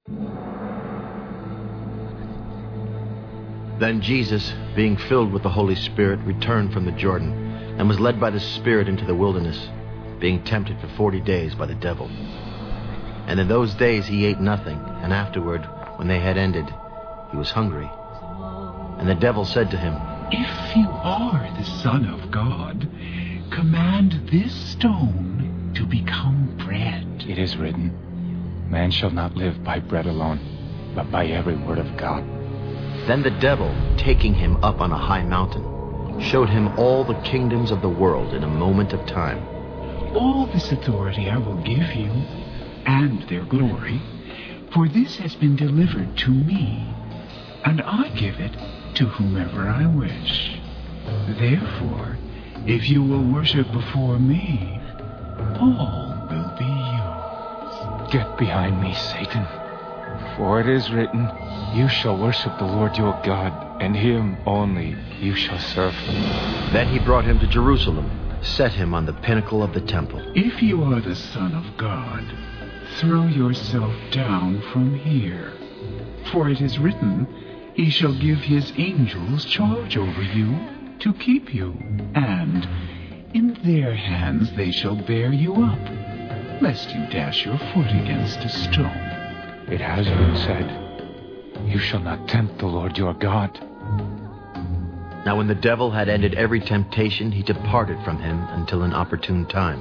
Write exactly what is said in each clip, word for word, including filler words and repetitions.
Then Jesus, being filled with the Holy Spirit, returned from the Jordan, and was led by the Spirit into the wilderness, being tempted for forty days by the devil. And in those days he ate nothing, and afterward, when they had ended, he was hungry. And the devil said to him, "If you are the Son of God, command this stone to become bread." It is written, "Man shall not live by bread alone, but by every word of God." Then the devil, taking him up on a high mountain, showed him all the kingdoms of the world in a moment of time. "All this authority I will give you, and their glory, for this has been delivered to me, and I give it to whomever I wish. Therefore, if you will worship before me, all will be yours." Get behind me, Satan. For it is written, "You shall worship the Lord your God, and him only you shall serve." Then he brought him to Jerusalem, set him on the pinnacle of the temple. "If you are the Son of God, throw yourself down from here. For it is written, he shall give his angels charge over you to keep you, and in their hands they shall bear you up, lest you dash your foot against a stone." It has been said, "You shall not tempt the Lord your God." Now when the devil had ended every temptation, he departed from him until an opportune time.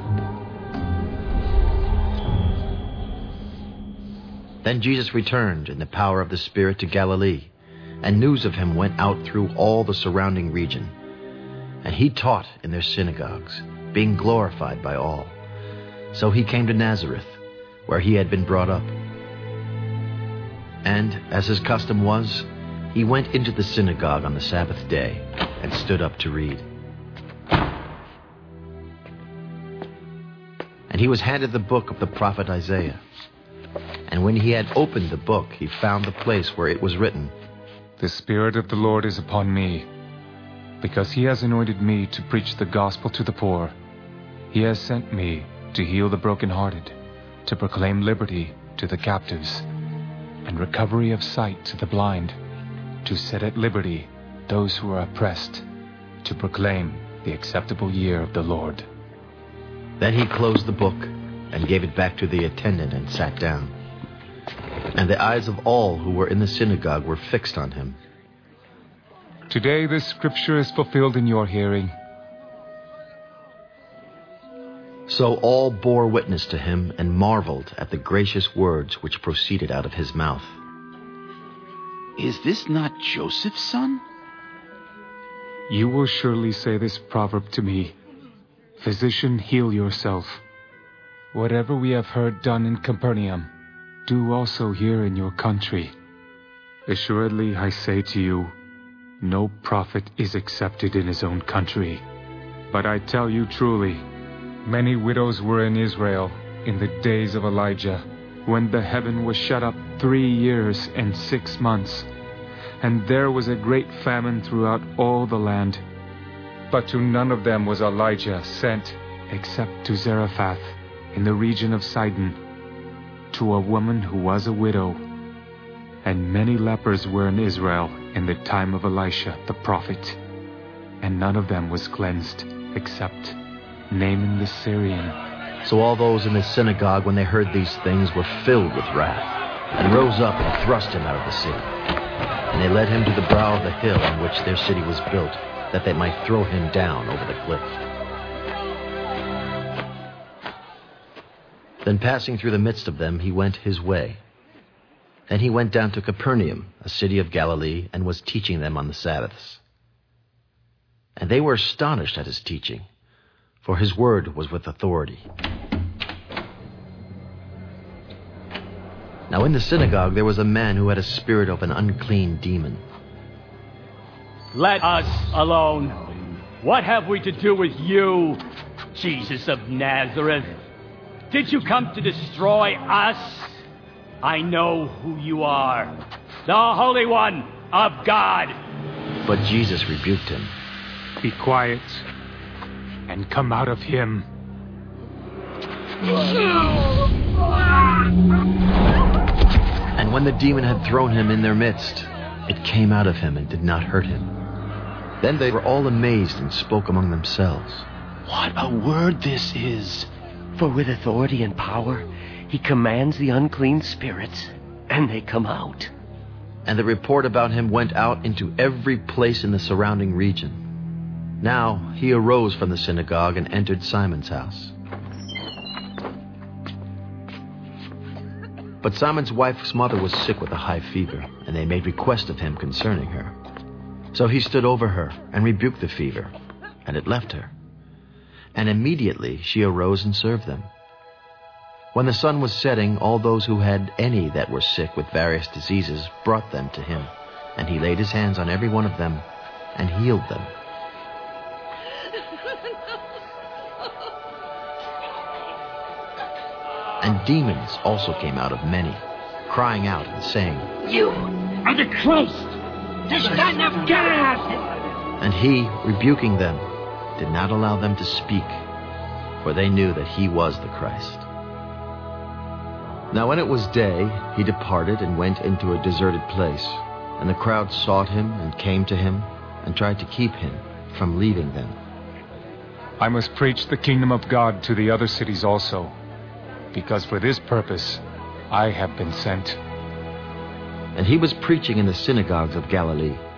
Then Jesus returned in the power of the Spirit to Galilee, and news of him went out through all the surrounding region. And he taught in their synagogues, being glorified by all. So he came to Nazareth, where he had been brought up. And, as his custom was, he went into the synagogue on the Sabbath day and stood up to read. And he was handed the book of the prophet Isaiah. And when he had opened the book, he found the place where it was written, "The Spirit of the Lord is upon me, because he has anointed me to preach the gospel to the poor. He has sent me to heal the brokenhearted, to proclaim liberty to the captives, and recovery of sight to the blind, to set at liberty those who are oppressed, to proclaim the acceptable year of the Lord." Then he closed the book and gave it back to the attendant and sat down. And the eyes of all who were in the synagogue were fixed on him. "Today this scripture is fulfilled in your hearing." So all bore witness to him and marveled at the gracious words which proceeded out of his mouth. "Is this not Joseph's son?" You will surely say this proverb to me, "Physician, heal yourself. Whatever we have heard done in Capernaum, do also here in your country." Assuredly, I say to you, no prophet is accepted in his own country. But I tell you truly, many widows were in Israel in the days of Elijah, when the heaven was shut up three years and six months, and there was a great famine throughout all the land. But to none of them was Elijah sent, except to Zarephath in the region of Sidon, to a woman who was a widow. And many lepers were in Israel in the time of Elisha the prophet, and none of them was cleansed, except Naaman the Syrian. So all those in the synagogue, when they heard these things, were filled with wrath, and rose up and thrust him out of the city. And they led him to the brow of the hill on which their city was built, that they might throw him down over the cliff. Then passing through the midst of them, he went his way. Then he went down to Capernaum, a city of Galilee, and was teaching them on the Sabbaths. And they were astonished at his teaching, for his word was with authority. Now in the synagogue there was a man who had a spirit of an unclean demon. "Let us alone. What have we to do with you, Jesus of Nazareth? Did you come to destroy us? I know who you are, the Holy One of God." But Jesus rebuked him. "Be quiet and come out of him." And when the demon had thrown him in their midst, it came out of him and did not hurt him. Then they were all amazed and spoke among themselves. What a word this is! For with authority and power, he commands the unclean spirits, and they come out. And the report about him went out into every place in the surrounding region. Now he arose from the synagogue and entered Simon's house. But Simon's wife's mother was sick with a high fever, and they made request of him concerning her. So he stood over her and rebuked the fever, and it left her. And immediately she arose and served them. When the sun was setting, all those who had any that were sick with various diseases brought them to him, and he laid his hands on every one of them and healed them. And demons also came out of many, crying out and saying, "You are the Christ, the Son of God!" And he, rebuking them, did not allow them to speak, for they knew that he was the Christ. Now when it was day, he departed and went into a deserted place, and the crowd sought him and came to him and tried to keep him from leaving them. I must preach the kingdom of God to the other cities also, because for this purpose I have been sent. And he was preaching in the synagogues of Galilee,